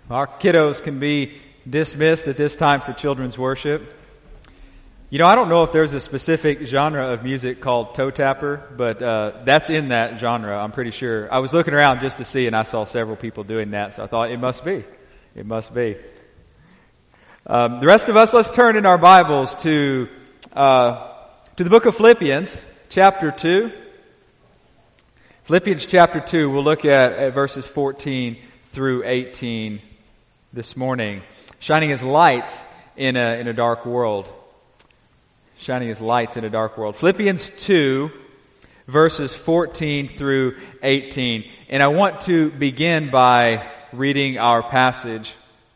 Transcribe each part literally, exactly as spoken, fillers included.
Our kiddos can be dismissed at this time for children's worship. You know, I don't know if there's a specific genre of music called toe tapper, but uh, that's in that genre, I'm pretty sure. I was looking around just to see, and I saw several people doing that, so I thought it must be. It must be. Um, the rest of us, let's turn in our Bibles to uh, to the book of Philippians, chapter two. Philippians chapter two, we'll look at, at verses fourteen through eighteen this morning. Shining as lights in a in a dark world. Shining as lights in a dark world. Philippians two, verses fourteen through eighteen. And I want to begin by reading our passage.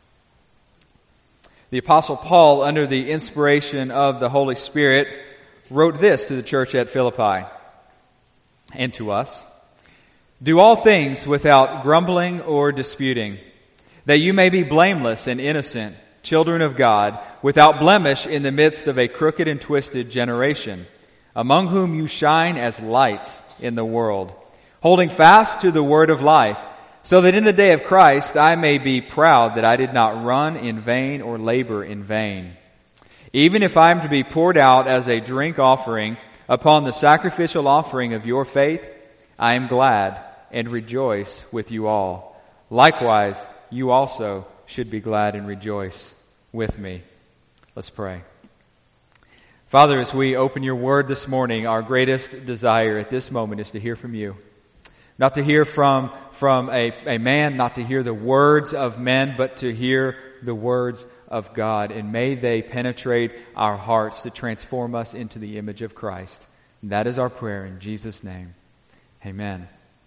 The Apostle Paul, under the inspiration of the Holy Spirit, wrote this to the church at Philippi and to us. Do all things without grumbling or disputing, that you may be blameless and innocent, children of God, without blemish in the midst of a crooked and twisted generation, among whom you shine as lights in the world, holding fast to the word of life, so that in the day of Christ I may be proud that I did not run in vain or labor in vain. Even if I am to be poured out as a drink offering upon the sacrificial offering of your faith, I am glad and rejoice with you all. Likewise, you also should be glad and rejoice with me. Let's pray. Father, as we open your word this morning, our greatest desire at this moment is to hear from you. Not to hear from, from a, a man, not to hear the words of men, but to hear the words of God. And may they penetrate our hearts to transform us into the image of Christ. And that is our prayer in Jesus' name. Amen.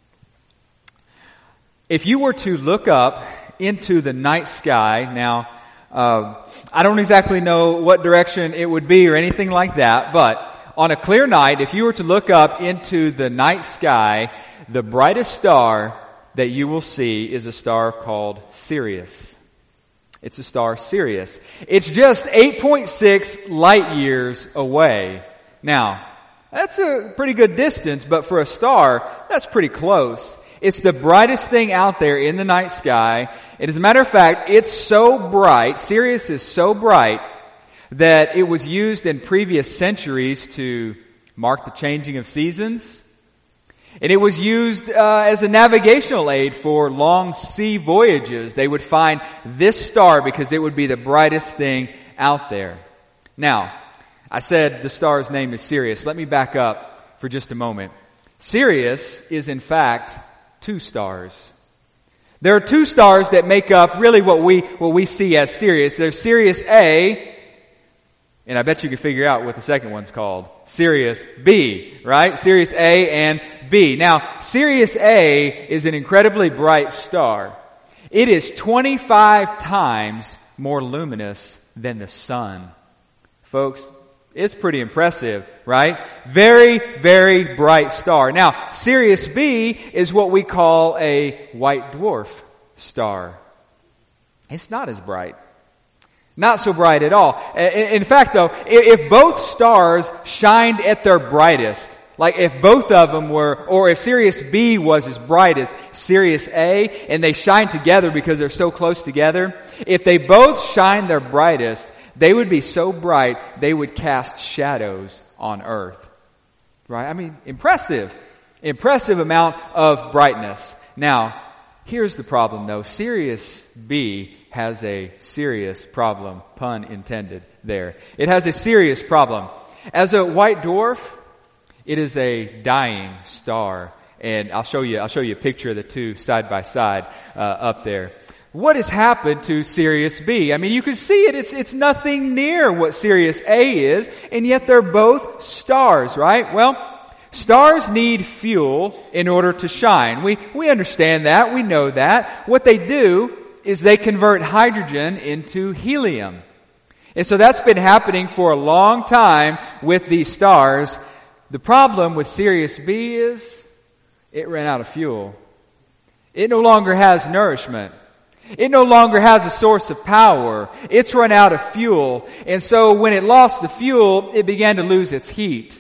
If you were to look up into the night sky, now, uh, I don't exactly know what direction it would be or anything like that, but on a clear night, if you were to look up into the night sky, the brightest star that you will see is a star called Sirius. It's a star Sirius. It's just eight point six light years away. Now, that's a pretty good distance, but for a star, that's pretty close. It's the brightest thing out there in the night sky. And as a matter of fact, it's so bright, Sirius is so bright, that it was used in previous centuries to mark the changing of seasons. And it was used uh, as a navigational aid for long sea voyages. They would find this star because it would be the brightest thing out there. Now, I said the star's name is Sirius. Let me back up for just a moment. Sirius is in fact two stars. There are two stars that make up really what we what we see as Sirius. There's Sirius A, and I bet you can figure out what the second one's called. Sirius B, right? Sirius A and B. Now, Sirius A is an incredibly bright star. It is twenty-five times more luminous than the sun. Folks, it's pretty impressive, right? Very, very bright star. Now, Sirius B is what we call a white dwarf star. It's not as bright. Not so bright at all. In fact, though, if both stars shined at their brightest, like if both of them were, or if Sirius B was as bright as Sirius A, and they shine together because they're so close together, if they both shine their brightest, they would be so bright, they would cast shadows on earth. Right? I mean, impressive. Impressive amount of brightness. Now, here's the problem though. Sirius B has a serious problem. Pun intended there. It has a serious problem. As a white dwarf, it is a dying star. And I'll show you, I'll show you a picture of the two side by side, uh, up there. What has happened to Sirius B? I mean, you can see it. It's, it's nothing near what Sirius A is, and yet they're both stars, right? Well, stars need fuel in order to shine. We, we understand that. We know that. What they do is they convert hydrogen into helium. And so that's been happening for a long time with these stars. The problem with Sirius B is it ran out of fuel. It no longer has nourishment. It no longer has a source of power. It's run out of fuel. And so when it lost the fuel, it began to lose its heat.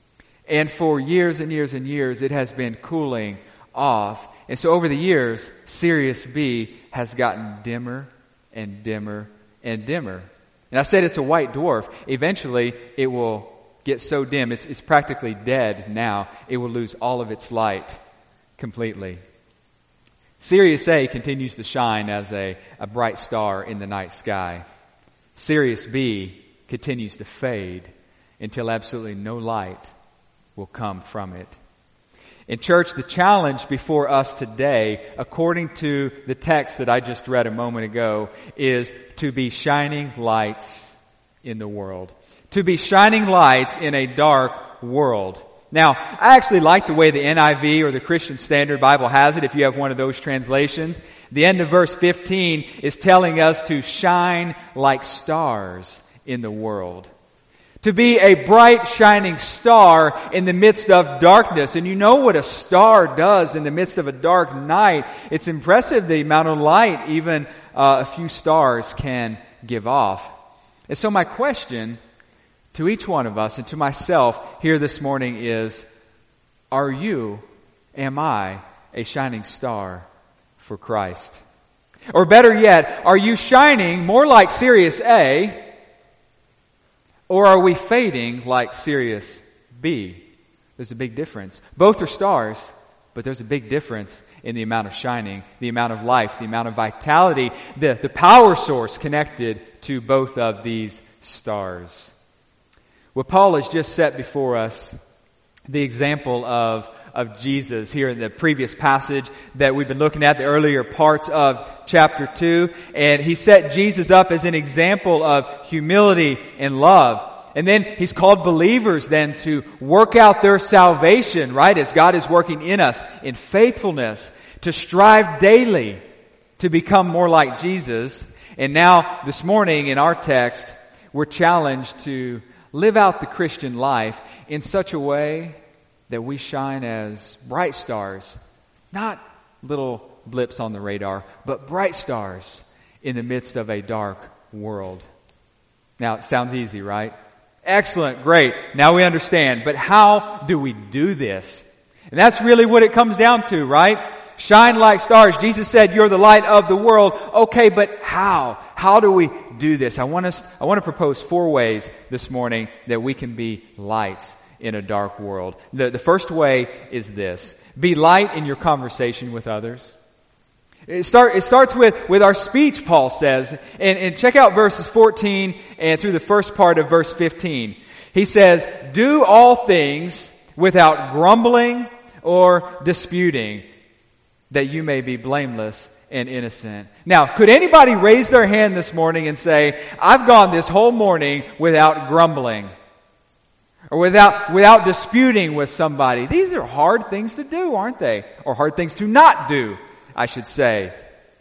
And for years and years and years, it has been cooling off. And so over the years, Sirius B has gotten dimmer and dimmer and dimmer. And I said it's a white dwarf. Eventually, it will get so dim, it's, it's practically dead now. It will lose all of its light completely. Sirius A continues to shine as a, a bright star in the night sky. Sirius B continues to fade until absolutely no light will come from it. In church, the challenge before us today, according to the text that I just read a moment ago, is to be shining lights in the world. To be shining lights in a dark world. Now, I actually like the way the N I V or the Christian Standard Bible has it, if you have one of those translations. The end of verse fifteen is telling us to shine like stars in the world. To be a bright, shining star in the midst of darkness. And you know what a star does in the midst of a dark night. It's impressive the amount of light even uh, a few stars can give off. And so my question to each one of us and to myself here this morning is, are you, am I, a shining star for Christ? Or better yet, are you shining more like Sirius A, or are we fading like Sirius B? There's a big difference. Both are stars, but there's a big difference in the amount of shining, the amount of life, the amount of vitality, the, the power source connected to both of these stars. Well, Paul has just set before us the example of, of Jesus here in the previous passage that we've been looking at, the earlier parts of chapter two. And he set Jesus up as an example of humility and love. And then he's called believers then to work out their salvation, right, as God is working in us in faithfulness, to strive daily to become more like Jesus. And now, this morning in our text, we're challenged to live out the Christian life in such a way that we shine as bright stars, not little blips on the radar, but bright stars in the midst of a dark world. Now, it sounds easy, right? Excellent, great. Now we understand. But how do we do this? And that's really what it comes down to, right? Shine like stars. Jesus said, you're the light of the world. Okay, but how? How do we do this? I want us, I want to propose four ways this morning that we can be lights in a dark world. The, the first way is this. Be light in your conversation with others. It, start, it starts with, with our speech, Paul says. And, and check out verses fourteen and through the first part of verse fifteen. He says, do all things without grumbling or disputing, that you may be blameless and innocent. Now, could anybody raise their hand this morning and say, I've gone this whole morning without grumbling or without without disputing with somebody? These are hard things to do, aren't they? Or hard things to not do, I should say.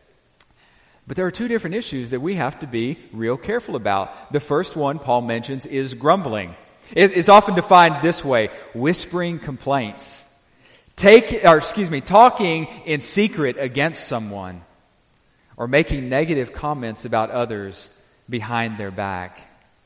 But there are two different issues that we have to be real careful about. The first one Paul mentions is grumbling. It's often defined this way: whispering complaints. Take, or excuse me, talking in secret against someone, or making negative comments about others behind their back.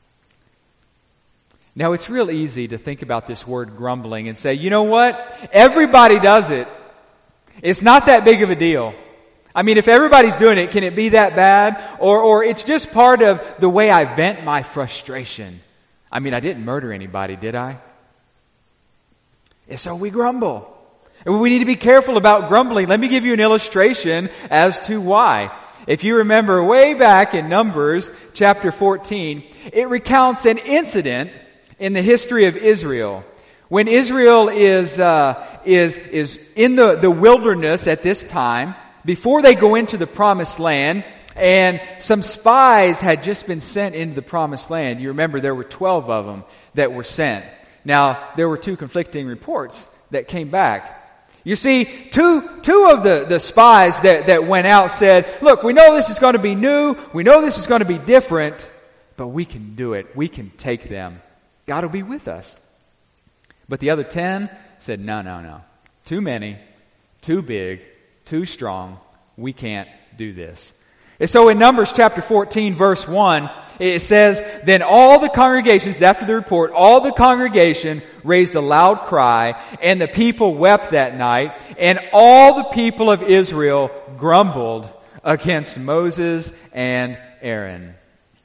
Now, it's real easy to think about this word grumbling and say, you know what? Everybody does it. It's not that big of a deal. I mean, if everybody's doing it, can it be that bad? Or, or it's just part of the way I vent my frustration. I mean, I didn't murder anybody, did I? And so we grumble. And we need to be careful about grumbling. Let me give you an illustration as to why. If you remember way back in Numbers chapter fourteen, it recounts an incident in the history of Israel. When Israel is uh, is is in the, the wilderness at this time, before they go into the promised land, and some spies had just been sent into the promised land. You remember there were twelve of them that were sent. Now, there were two conflicting reports that came back. You see, two two of the, the spies that, that went out said, look, we know this is going to be new. We know this is going to be different, but we can do it. We can take them. God will be with us. But the other ten said, no, no, no. Too many, too big, too strong. We can't do this. And so in Numbers chapter fourteen, verse one, it says, then all the congregations, after the report, all the congregation raised a loud cry, and the people wept that night, and all the people of Israel grumbled against Moses and Aaron.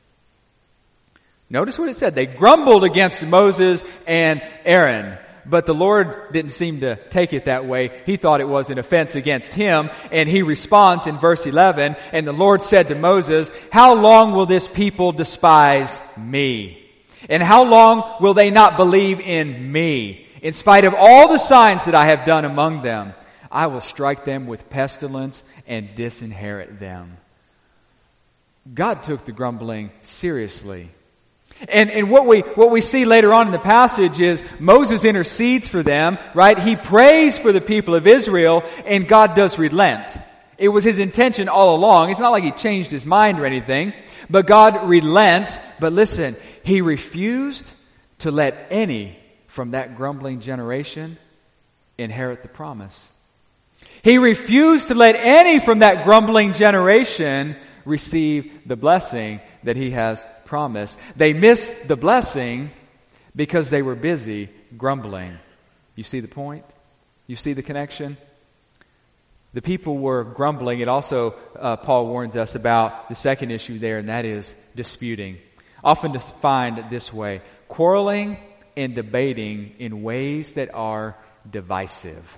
Notice what it said. They grumbled against Moses and Aaron. But the Lord didn't seem to take it that way. He thought it was an offense against him. And he responds in verse eleven, and the Lord said to Moses, "How long will this people despise me? And how long will they not believe in me? In spite of all the signs that I have done among them, I will strike them with pestilence and disinherit them." God took the grumbling seriously. And, and what we, what we see later on in the passage is Moses intercedes for them, right? He prays for the people of Israel, and God does relent. It was his intention all along. It's not like he changed his mind or anything, but God relents. But listen, he refused to let any from that grumbling generation inherit the promise. He refused to let any from that grumbling generation receive the blessing that he has promised. They missed the blessing because they were busy grumbling. You see the point? You see the connection? The people were grumbling. It also, uh, Paul warns us about the second issue there, and that is disputing. Often defined this way: quarreling and debating in ways that are divisive.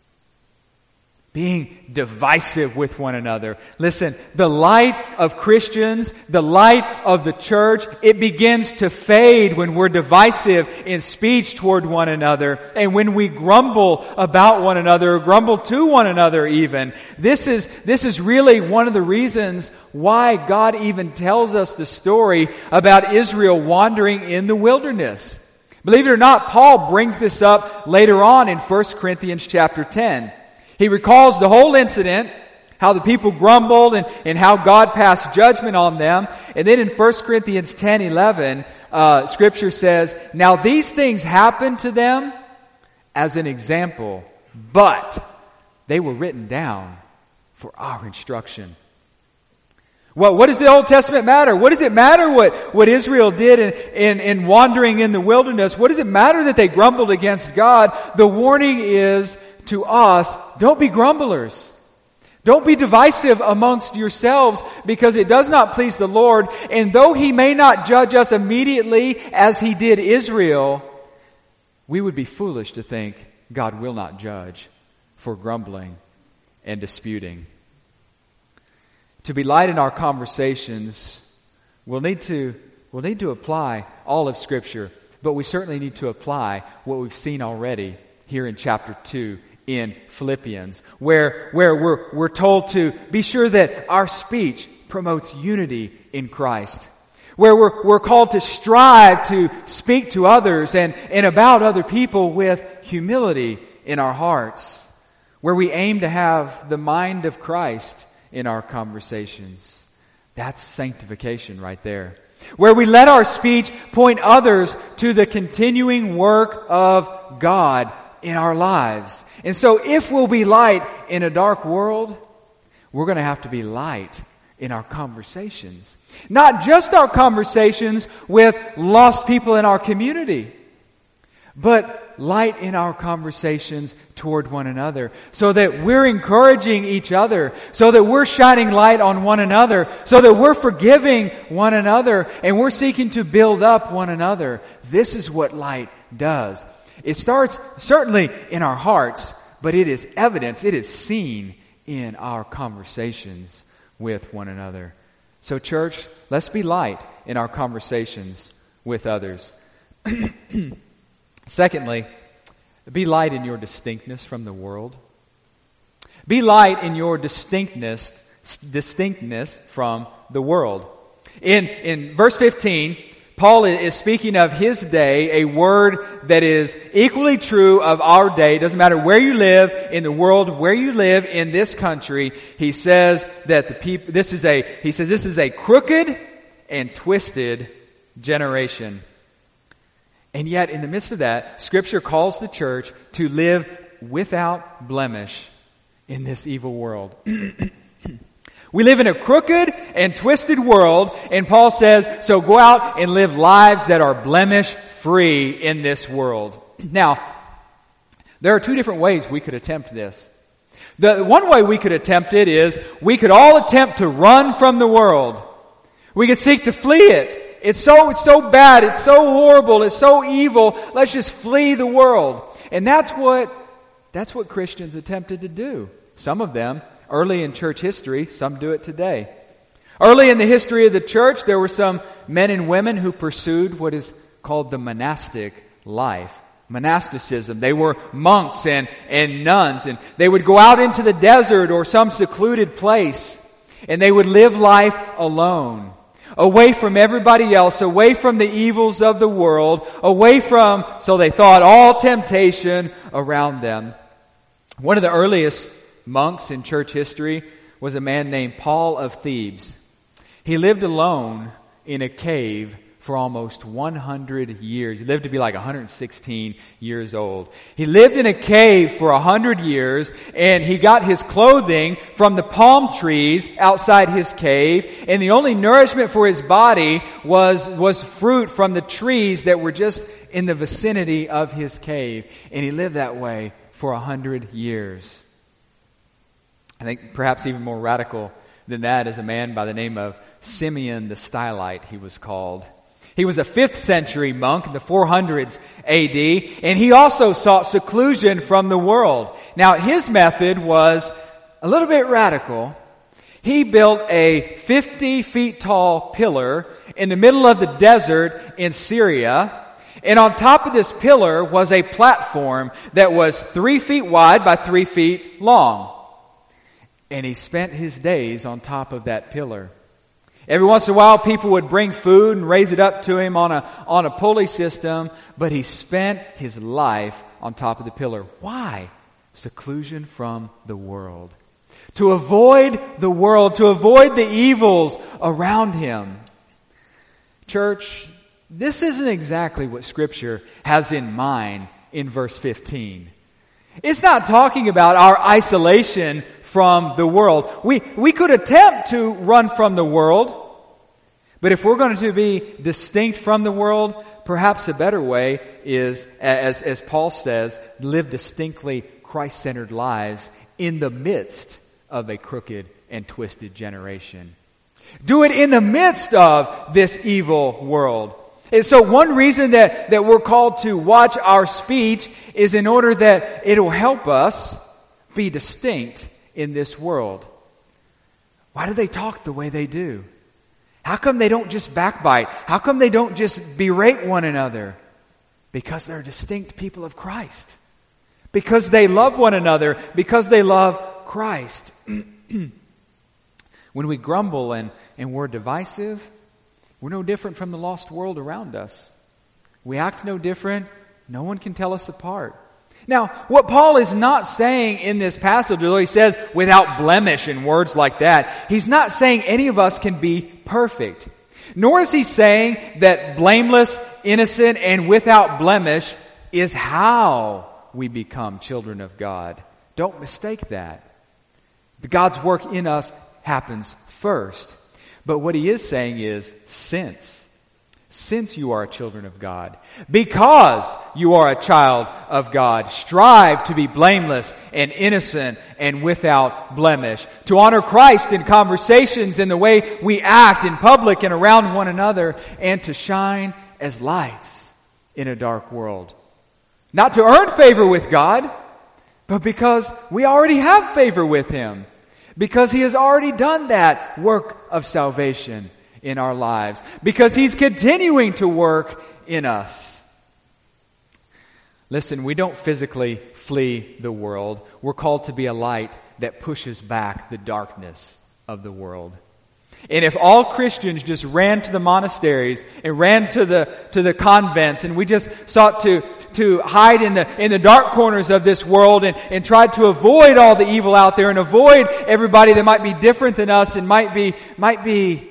Being divisive with one another. Listen, the light of Christians, the light of the church, it begins to fade when we're divisive in speech toward one another, and when we grumble about one another, or grumble to one another even. This is, this is really one of the reasons why God even tells us the story about Israel wandering in the wilderness. Believe it or not, Paul brings this up later on in First Corinthians chapter ten. He recalls the whole incident, how the people grumbled and, and how God passed judgment on them. And then in First Corinthians ten eleven, uh, Scripture says, "Now these things happened to them as an example, but they were written down for our instruction." Well, what does the Old Testament matter? What does it matter what, what Israel did in, in, in wandering in the wilderness? What does it matter that they grumbled against God? The warning is to us, don't be grumblers. Don't be divisive amongst yourselves, because it does not please the Lord. And though He may not judge us immediately as He did Israel, we would be foolish to think God will not judge for grumbling and disputing. To be light in our conversations, we'll need to, we'll need to apply all of Scripture, but we certainly need to apply what we've seen already here in chapter two in Philippians, where, where we're, we're told to be sure that our speech promotes unity in Christ, where we're, we're called to strive to speak to others and, and about other people with humility in our hearts, where we aim to have the mind of Christ in our conversations. That's sanctification right there. Where we let our speech point others to the continuing work of God in our lives. And so if we'll be light in a dark world, we're going to have to be light in our conversations. Not just our conversations with lost people in our community, but light in our conversations toward one another, so that we're encouraging each other, so that we're shining light on one another, so that we're forgiving one another, and we're seeking to build up one another. This is what light does. It starts certainly in our hearts, but it is evidence, it is seen in our conversations with one another. So church, let's be light in our conversations with others. Secondly, be light in your distinctness from the world. Be light in your distinctness, distinctness from the world. In, in verse fifteen, Paul is speaking of his day, a word that is equally true of our day. It doesn't matter where you live in the world, where you live in this country. He says that the people, this is a, he says this is a crooked and twisted generation. And yet, in the midst of that, Scripture calls the church to live without blemish in this evil world. We live in a crooked and twisted world, and Paul says, so go out and live lives that are blemish-free in this world. Now, there are two different ways we could attempt this. The one way we could attempt it is we could all attempt to run from the world. We could seek to flee it. It's so, it's so bad. It's so horrible. It's so evil. Let's just flee the world. And that's what, that's what Christians attempted to do. Some of them early in church history, some do it today. Early in the history of the church, there were some men and women who pursued what is called the monastic life. Monasticism. They were monks and, and nuns, and they would go out into the desert or some secluded place, and they would live life alone, away from everybody else, away from the evils of the world, away from, so they thought, all temptation around them. One of the earliest monks in church history was a man named Paul of Thebes. He lived alone in a cave for almost one hundred years. He lived to be like one hundred sixteen years old. He lived in a cave for one hundred years, and he got his clothing from the palm trees outside his cave, and the only nourishment for his body was, was fruit from the trees that were just in the vicinity of his cave. And he lived that way for one hundred years. I think perhaps even more radical than that is a man by the name of Simeon the Stylite, he was called. He was a fifth century monk in the four hundreds A D, and he also sought seclusion from the world. Now, his method was a little bit radical. He built a fifty feet tall pillar in the middle of the desert in Syria, and on top of this pillar was a platform that was three feet wide by three feet long. And he spent his days on top of that pillar. Every once in a while, people would bring food and raise it up to him on a, on a pulley system, but he spent his life on top of the pillar. Why? Seclusion from the world. To avoid the world, to avoid the evils around him. Church, this isn't exactly what Scripture has in mind in verse fifteen. It's not talking about our isolation from the world. We, we could attempt to run from the world, but if we're going to be distinct from the world, perhaps a better way is, as, as Paul says, live distinctly Christ-centered lives in the midst of a crooked and twisted generation. Do it in the midst of this evil world. And so one reason that, that we're called to watch our speech is in order that it'll help us be distinct in this world. Why do they talk the way they do? How come they don't just backbite? How come they don't just berate one another? Because they're distinct people of Christ. Because they love one another. Because they love Christ. When we grumble and, and we're divisive, we're no different from the lost world around us. We act no different. No one can tell us apart. Now, what Paul is not saying in this passage, although he says without blemish and words like that, he's not saying any of us can be perfect. Nor is he saying that blameless, innocent, and without blemish is how we become children of God. Don't mistake that. God's work in us happens first. But what he is saying is, since, since you are children of God, because you are a child of God, strive to be blameless and innocent and without blemish. To honor Christ in conversations, in the way we act in public and around one another, and to shine as lights in a dark world. Not to earn favor with God, but because we already have favor with Him. Because He has already done that work of salvation in our lives. Because He's continuing to work in us. Listen, we don't physically flee the world. We're called to be a light that pushes back the darkness of the world. And if all Christians just ran to the monasteries and ran to the to the convents, and we just sought to to hide in the in the dark corners of this world and, and tried to avoid all the evil out there and avoid everybody that might be different than us and might be might be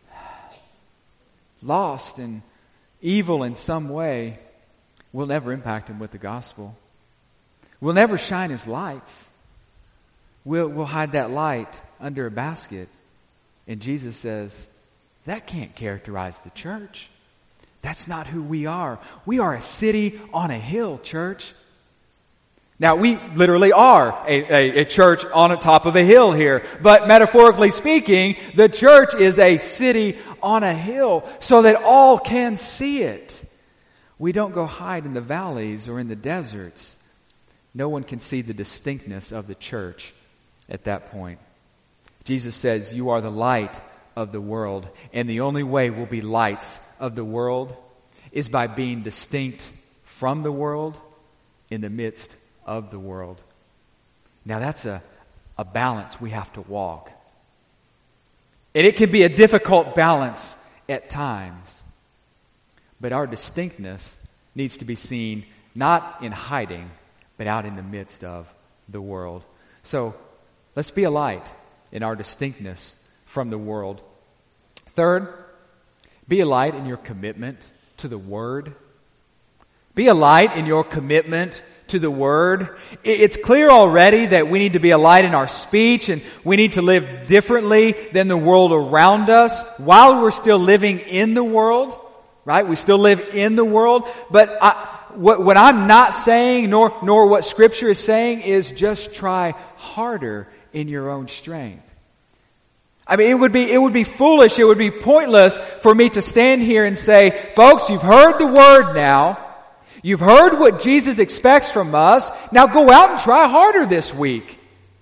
lost and evil in some way, we'll never impact them with the gospel. We'll never shine as lights. We'll we'll hide that light under a basket. And Jesus says, that can't characterize the church. That's not who we are. We are a city on a hill, church. Now, we literally are a, a, a church on the top of a hill here. But metaphorically speaking, the church is a city on a hill so that all can see it. We don't go hide in the valleys or in the deserts. No one can see the distinctness of the church at that point. Jesus says, you are the light of the world. And the only way we'll be lights of the world is by being distinct from the world in the midst of the world. Now that's a, a balance we have to walk. And it can be a difficult balance at times. But our distinctness needs to be seen not in hiding, but out in the midst of the world. So let's be a light in our distinctness from the world. Third, be a light in your commitment to the Word. Be a light in your commitment to the Word. It's clear already that we need to be a light in our speech, and we need to live differently than the world around us while we're still living in the world, right? We still live in the world. But I, what, what I'm not saying, nor, nor what Scripture is saying, is just try harder in your own strength. I mean, it would be, it would be foolish, it would be pointless for me to stand here and say, folks, you've heard the Word now. You've heard what Jesus expects from us. Now go out and try harder this week.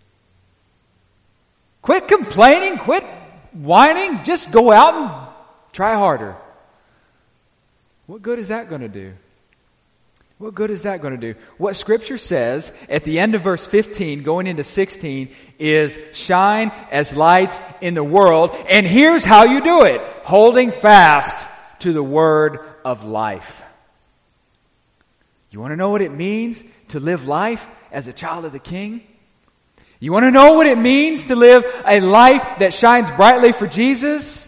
Quit complaining. Quit whining. Just go out and try harder. What good is that going to do? What good is that going to do? What Scripture says at the end of verse fifteen, going into sixteen, is shine as lights in the world. And here's how you do it. Holding fast to the word of life. You want to know what it means to live life as a child of the King? You want to know what it means to live a life that shines brightly for Jesus?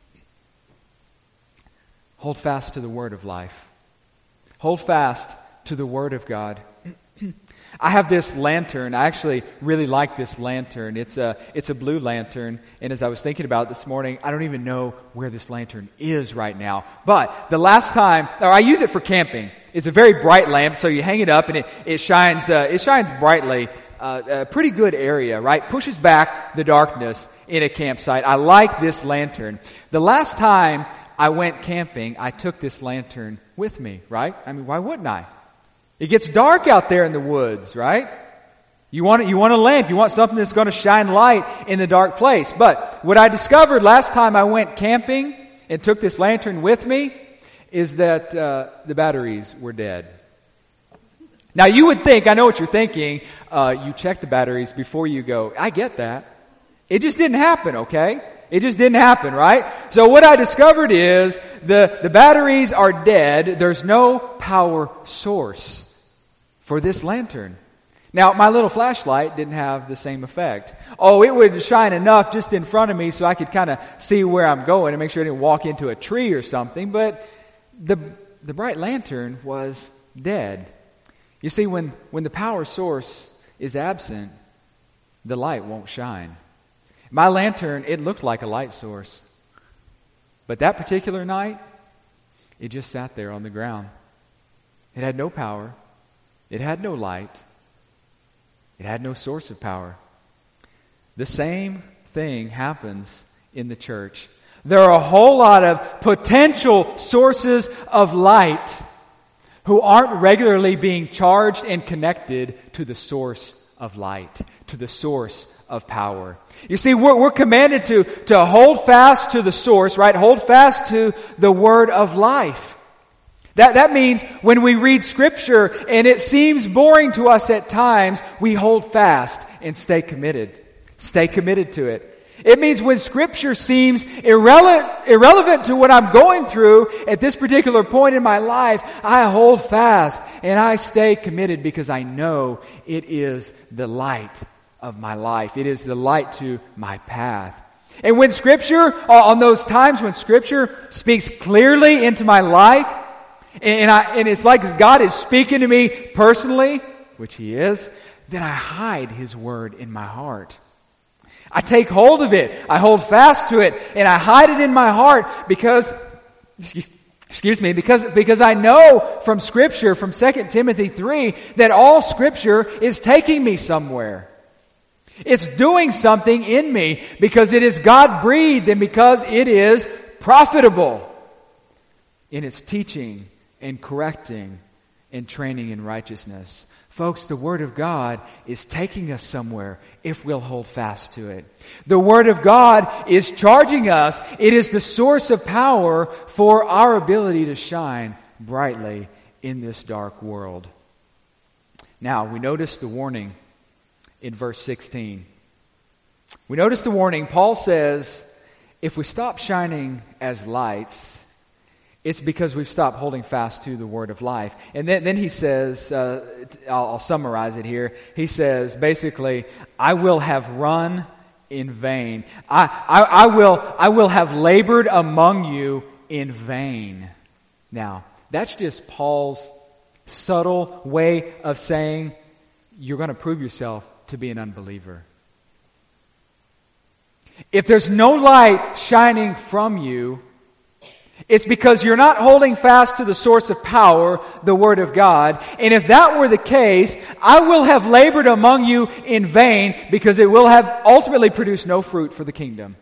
Hold fast to the word of life. Hold fast to the Word of God. I have this lantern. I actually really like this lantern. It's a, it's a blue lantern. And as I was thinking about it this morning, I don't even know where this lantern is right now. But the last time, or I use it for camping. It's a very bright lamp, so you hang it up and it, it shines uh, it shines brightly. Uh, a pretty good area, right? Pushes back the darkness in a campsite. I like this lantern. The last time I went camping, I took this lantern with me, right? I mean, why wouldn't I? It gets dark out there in the woods, right? You want, you want a lamp. You want something that's going to shine light in the dark place. But what I discovered last time I went camping and took this lantern with me is that uh, the batteries were dead. Now you would think, I know what you're thinking, uh, you check the batteries before you go. I get that. It just didn't happen, okay? It just didn't happen, right? So what I discovered is the, the batteries are dead. There's no power source for this lantern. Now, my little flashlight didn't have the same effect. Oh, it would shine enough just in front of me so I could kind of see where I'm going and make sure I didn't walk into a tree or something. But the the bright lantern was dead. You see, when, when the power source is absent, the light won't shine. My lantern, it looked like a light source. But that particular night, it just sat there on the ground. It had no power. It had no light. It had no source of power. The same thing happens in the church. There are a whole lot of potential sources of light who aren't regularly being charged and connected to the source of light, to the source of power. You see, we're, we're commanded to, to hold fast to the source, right? Hold fast to the word of life. That, that means when we read Scripture and it seems boring to us at times, we hold fast and stay committed. Stay committed to it. It means when Scripture seems irrelevant, irrelevant to what I'm going through at this particular point in my life, I hold fast and I stay committed because I know it is the light of my life. It is the light to my path. And when Scripture, on those times when Scripture speaks clearly into my life, and, I, and it's like God is speaking to me personally, which He is, then I hide His Word in my heart. I take hold of it. I hold fast to it. And I hide it in my heart because, Excuse me, because, because I know from Scripture, from Second Timothy three, that all Scripture is taking me somewhere. It's doing something in me because it is God-breathed and because it is profitable in its teaching and correcting and training in righteousness. Folks, the Word of God is taking us somewhere if we'll hold fast to it. The Word of God is charging us. It is the source of power for our ability to shine brightly in this dark world. Now, we notice the warning in verse sixteen. We notice the warning. Paul says, if we stop shining as lights, it's because we've stopped holding fast to the word of life. And then, then he says, uh, I'll, I'll summarize it here. He says, basically, I will have run in vain. I, I, I will, I will have labored among you in vain. Now, that's just Paul's subtle way of saying you're going to prove yourself to be an unbeliever. If there's no light shining from you, it's because you're not holding fast to the source of power, the Word of God. And if that were the case, I will have labored among you in vain because it will have ultimately produced no fruit for the kingdom.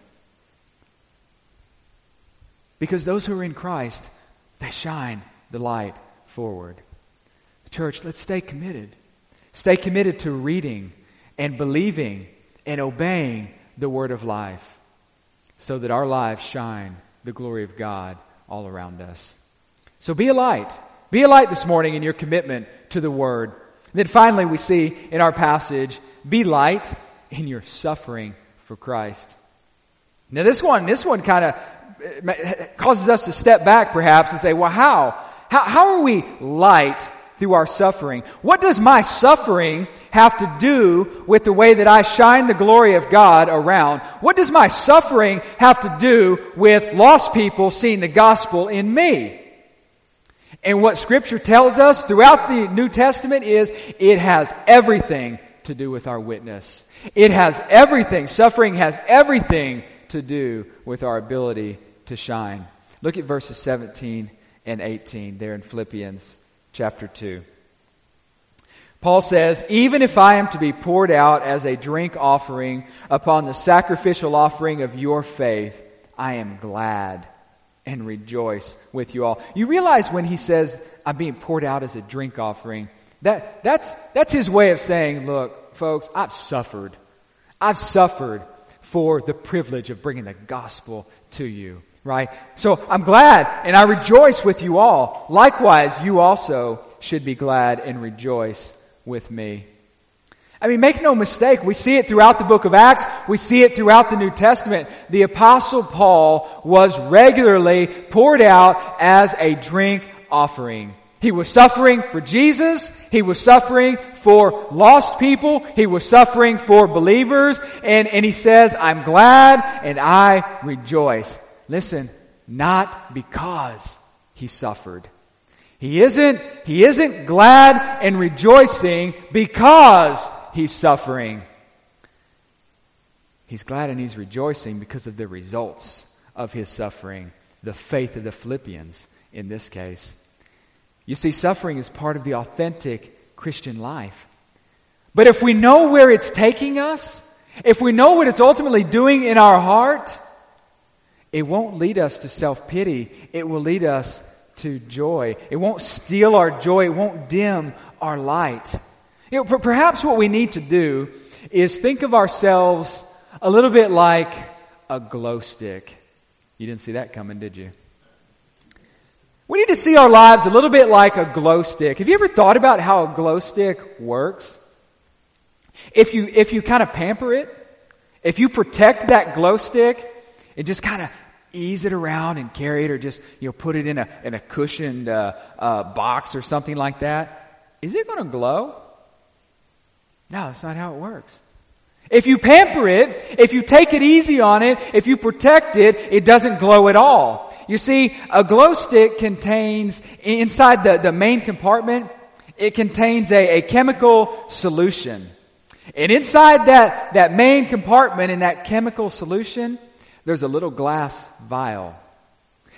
Because those who are in Christ, they shine the light forward. Church, let's stay committed. Stay committed to reading and believing and obeying the Word of life so that our lives shine the glory of God all around us. So be a light. Be a light this morning in your commitment to the Word. And then finally we see in our passage, be light in your suffering for Christ. Now this one, this one kind of causes us to step back perhaps and say, well, how? How, how are we light through our suffering? What does my suffering have to do with the way that I shine the glory of God around? What does my suffering have to do with lost people seeing the gospel in me? And what Scripture tells us throughout the New Testament is it has everything to do with our witness. It has everything. Suffering has everything to do with our ability to shine. Look at verses seventeen and eighteen there in Philippians chapter two. Paul says, even if I am to be poured out as a drink offering upon the sacrificial offering of your faith, I am glad and rejoice with you all. You realize when he says, I'm being poured out as a drink offering, that that's that's his way of saying, look, folks, I've suffered. I've suffered for the privilege of bringing the gospel to you. Right? So I'm glad and I rejoice with you all. Likewise, you also should be glad and rejoice with me. I mean, make no mistake, we see it throughout the book of Acts. We see it throughout the New Testament. The Apostle Paul was regularly poured out as a drink offering. He was suffering for Jesus. He was suffering for lost people. He was suffering for believers. And, and he says, I'm glad and I rejoice. Listen, not because he suffered. He isn't, he isn't glad and rejoicing because he's suffering. He's glad and he's rejoicing because of the results of his suffering, the faith of the Philippians in this case. You see, suffering is part of the authentic Christian life. But if we know where it's taking us, if we know what it's ultimately doing in our heart, it won't lead us to self-pity. It will lead us to joy. It won't steal our joy. It won't dim our light. You know, perhaps what we need to do is think of ourselves a little bit like a glow stick. You didn't see that coming, did you? We need to see our lives a little bit like a glow stick. Have you ever thought about how a glow stick works? If you, if you kind of pamper it, if you protect that glow stick, and just kind of ease it around and carry it, or just, you know, put it in a in a cushioned uh, uh, box or something like that. Is it going to glow? No, that's not how it works. If you pamper it, if you take it easy on it, if you protect it, it doesn't glow at all. You see, a glow stick contains, inside the, the main compartment, it contains a, a chemical solution. And inside that, that main compartment in that chemical solution, there's a little glass vial.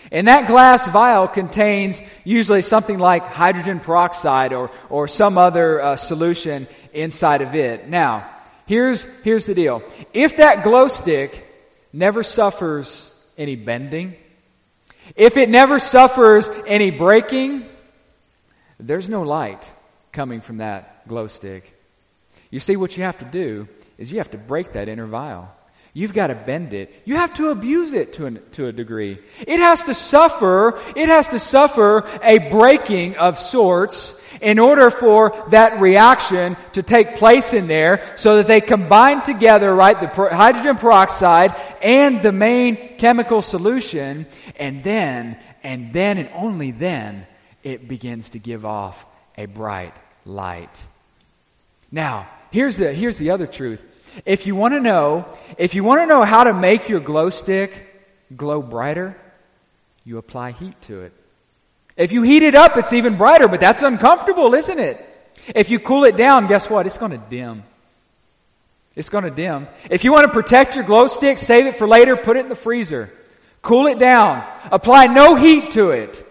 And that glass vial contains usually something like hydrogen peroxide or, or some other uh, solution inside of it. Now, here's, here's the deal. If that glow stick never suffers any bending, if it never suffers any breaking, there's no light coming from that glow stick. You see, what you have to do is you have to break that inner vial. You've got to bend it. You have to abuse it to, an, to a degree. It has to suffer, it has to suffer a breaking of sorts in order for that reaction to take place in there so that they combine together, right, the per- hydrogen peroxide and the main chemical solution, and then, and then and only then, it begins to give off a bright light. Now, here's the, here's the other truth. If you want to know, if you want to know how to make your glow stick glow brighter, you apply heat to it. If you heat it up, it's even brighter, but that's uncomfortable, isn't it? If you cool it down, guess what? It's going to dim. It's going to dim. If you want to protect your glow stick, save it for later, put it in the freezer. Cool it down. Apply no heat to it.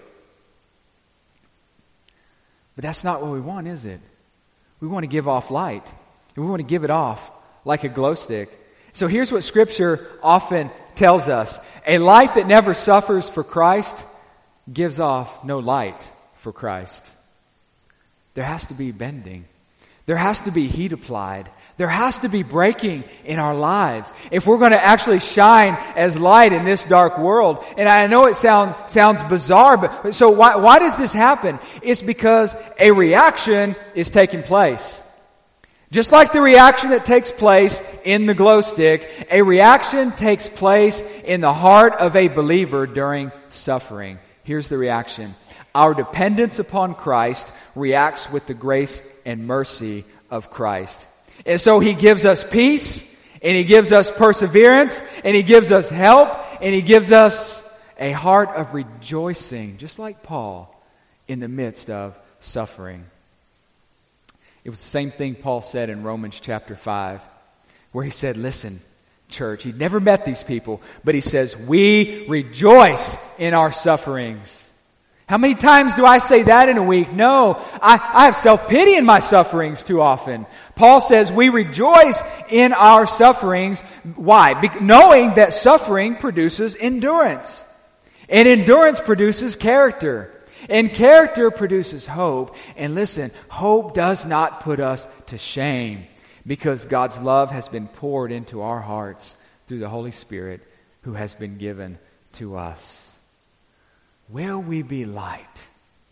But that's not what we want, is it? We want to give off light. We want to give it off like a glow stick. So here's what Scripture often tells us. A life that never suffers for Christ gives off no light for Christ. There has to be bending. There has to be heat applied. There has to be breaking in our lives if we're going to actually shine as light in this dark world. And I know it sounds sounds bizarre, but so why why does this happen? It's because a reaction is taking place. Just like the reaction that takes place in the glow stick, a reaction takes place in the heart of a believer during suffering. Here's the reaction. Our dependence upon Christ reacts with the grace and mercy of Christ. And so He gives us peace, and He gives us perseverance, and He gives us help, and He gives us a heart of rejoicing, just like Paul, in the midst of suffering. It was the same thing Paul said in Romans chapter five, where he said, listen, church, he'd never met these people, but he says, we rejoice in our sufferings. How many times do I say that in a week? No, I, I have self-pity in my sufferings too often. Paul says we rejoice in our sufferings. Why? Be- knowing that suffering produces endurance. And endurance produces character. And character produces hope. And listen, hope does not put us to shame because God's love has been poured into our hearts through the Holy Spirit who has been given to us. Will we be light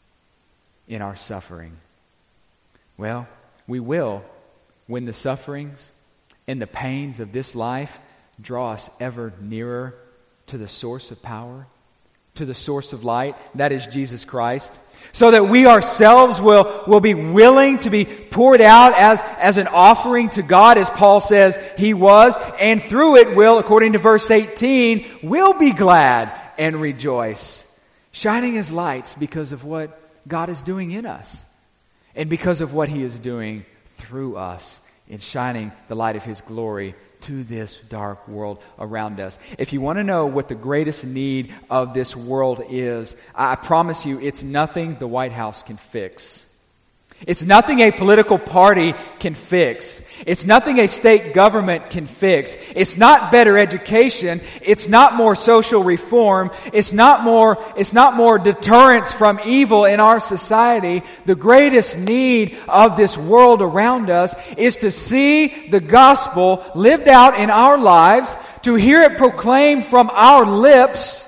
in our suffering? Well, we will when the sufferings and the pains of this life draw us ever nearer to the source of power, to the source of light, that is Jesus Christ, so that we ourselves will, will be willing to be poured out as, as an offering to God, as Paul says He was, and through it will, according to verse eighteen, will be glad and rejoice, shining as lights because of what God is doing in us, and because of what He is doing through us in shining the light of His glory to this dark world around us. If you want to know what the greatest need of this world is, I promise you it's nothing the White House can fix. It's nothing a political party can fix. It's nothing a state government can fix. It's not better education. It's not more social reform. It's not more, it's not more deterrence from evil in our society. The greatest need of this world around us is to see the gospel lived out in our lives, to hear it proclaimed from our lips.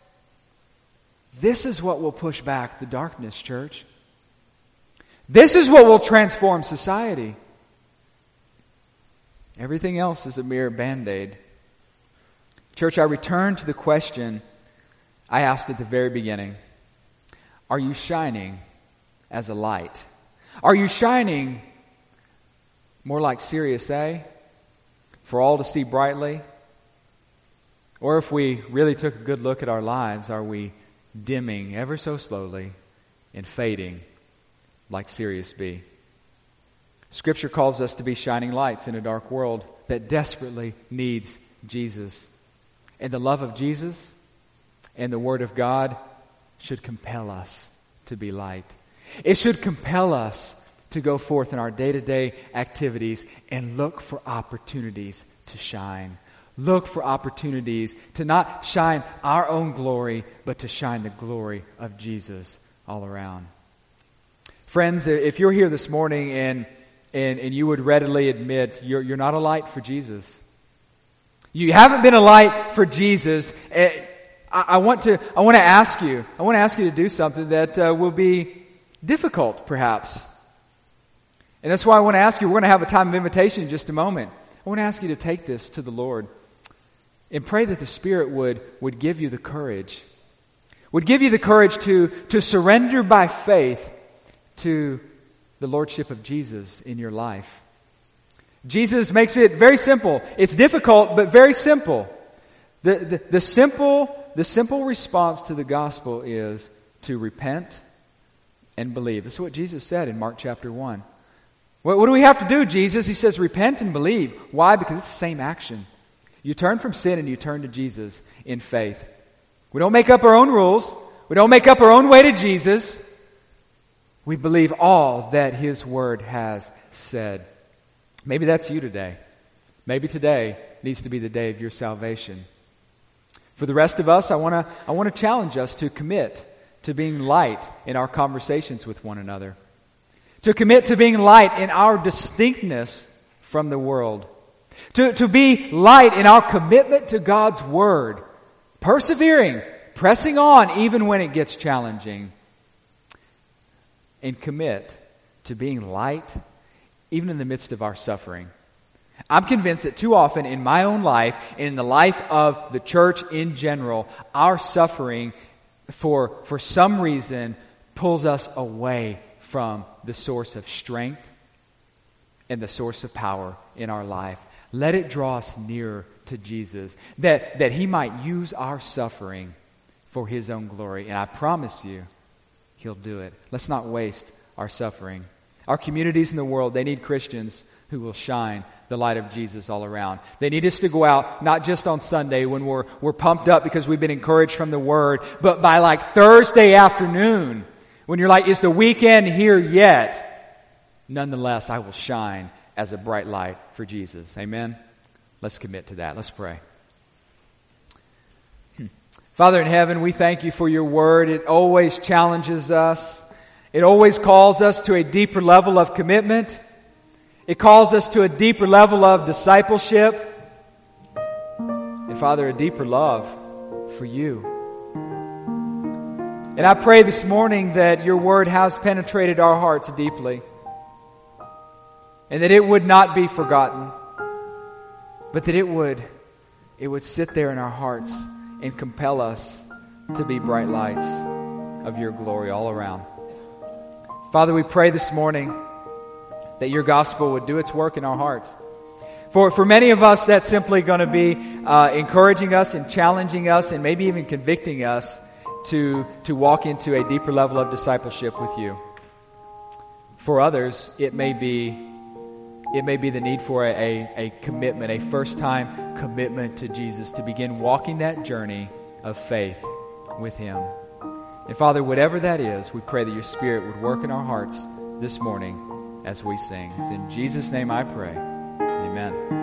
This is what will push back the darkness, church. This is what will transform society. Everything else is a mere Band-Aid. Church, I return to the question I asked at the very beginning. Are you shining as a light? Are you shining more like Sirius A, for all to see brightly? Or if we really took a good look at our lives, are we dimming ever so slowly and fading like Sirius B? Scripture calls us to be shining lights in a dark world that desperately needs Jesus. And the love of Jesus And the Word of God should compel us to be light. It should compel us to go forth in our day-to-day activities and look for opportunities to shine. Look for opportunities to not shine our own glory, but to shine the glory of Jesus all around. Friends, if you're here this morning and and, and you would readily admit you're, you're not a light for Jesus, you haven't been a light for Jesus, I, I want to I want to ask you I want to ask you to do something that uh, will be difficult, perhaps. And that's why I want to ask you. We're going to have a time of invitation in just a moment. I want to ask you to take this to the Lord and pray that the Spirit would, would give you the courage, would give you the courage to, to surrender by faith to the Lordship of Jesus in your life. Jesus makes it very simple. It's difficult, but very simple. The, the, the simple, the simple response to the gospel is to repent and believe. This is what Jesus said in Mark chapter one. What, what do we have to do, Jesus? He says, repent and believe. Why? Because it's the same action. You turn from sin and you turn to Jesus in faith. We don't make up our own rules. We don't make up our own way to Jesus. We believe all that His Word has said. Maybe that's you today. Maybe today needs to be the day of your salvation. For the rest of us, I want to I want to challenge us to commit to being light in our conversations with one another. To commit to being light in our distinctness from the world. To, to be light in our commitment to God's Word. Persevering, pressing on even when it gets challenging. And commit to being light even in the midst of our suffering. I'm convinced that too often in my own life and in the life of the church in general, our suffering for, for some reason pulls us away from the source of strength and the source of power in our life. Let it draw us nearer to Jesus, that, that He might use our suffering for His own glory. And I promise you, He'll do it. Let's not waste our suffering. Our communities in the world, they need Christians who will shine the light of Jesus all around. They need us to go out, not just on Sunday when we're, we're pumped up because we've been encouraged from the Word, but by like Thursday afternoon, when you're like, is the weekend here yet? Nonetheless, I will shine as a bright light for Jesus. Amen? Let's commit to that. Let's pray. Hmm. Father in heaven, we thank You for Your Word. It always challenges us. It always calls us to a deeper level of commitment. It calls us to a deeper level of discipleship. And Father, a deeper love for You. And I pray this morning that Your Word has penetrated our hearts deeply. And that it would not be forgotten. But that it would, it would sit there in our hearts and compel us to be bright lights of Your glory all around. Father, we pray this morning that Your gospel would do its work in our hearts. For, for many of us, that's simply going to be uh, encouraging us and challenging us and maybe even convicting us to, to walk into a deeper level of discipleship with You. For others, it may be it may be the need for a, a, a commitment, a first-time commitment to Jesus, to begin walking that journey of faith with Him. And Father, whatever that is, we pray that Your Spirit would work in our hearts this morning as we sing. It's in Jesus' name I pray. Amen.